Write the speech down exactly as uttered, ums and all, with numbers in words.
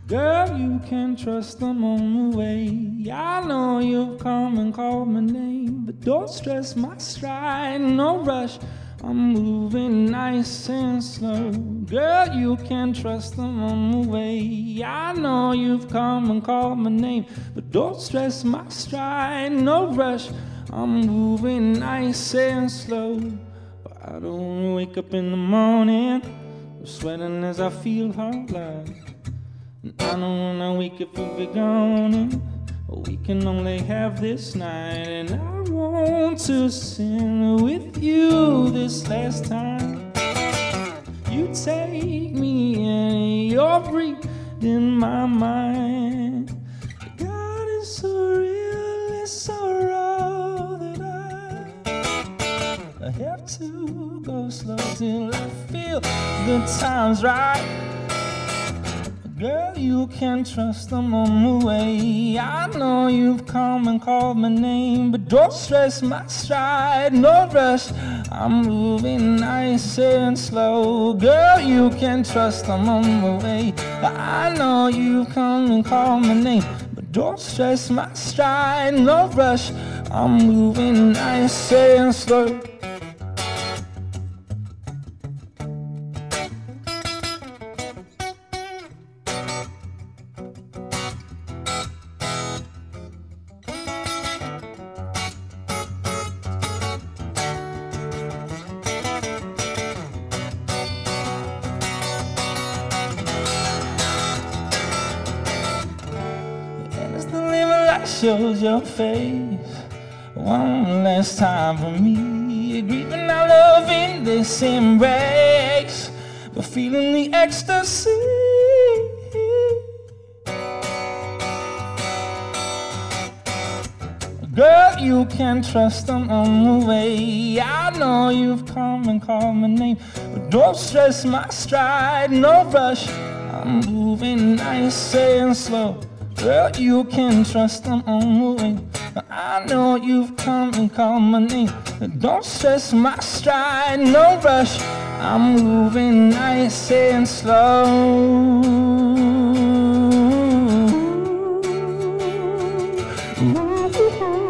Girl, you can trust them on the way. I know you've come and called my name, but don't stress my stride, no rush. I'm moving nice and slow. Girl, you can trust them on the way. I know you've come and called my name, but don't stress my stride, no rush. I'm moving nice and slow. But I don't wanna wake up in the morning sweating as I feel hot light. And I don't wanna wake up if we're gone. We can only have this night, and I want to sin with you this last time. You take me in, you're breathing my mind. God is so real, it's so raw that I, I have to go slow till I feel the time's right. Girl, you can trust them on the way. I know you've come and called my name, but don't stress my stride, no rush. I'm moving nice and slow. Girl, you can trust them on the way. I know you've come and called my name, but don't stress my stride, no rush. I'm moving nice and slow. Shows your face one last time for me. Grieving our love in this embrace, but feeling the ecstasy. Girl, you can trust them on the way. I know you've come and called my name, but don't stress my stride, no rush. I'm moving nice and slow. Girl, you can trust them on the way. I know you've come and called my name, but don't stress my stride, no rush. I'm moving nice and slow. Ooh.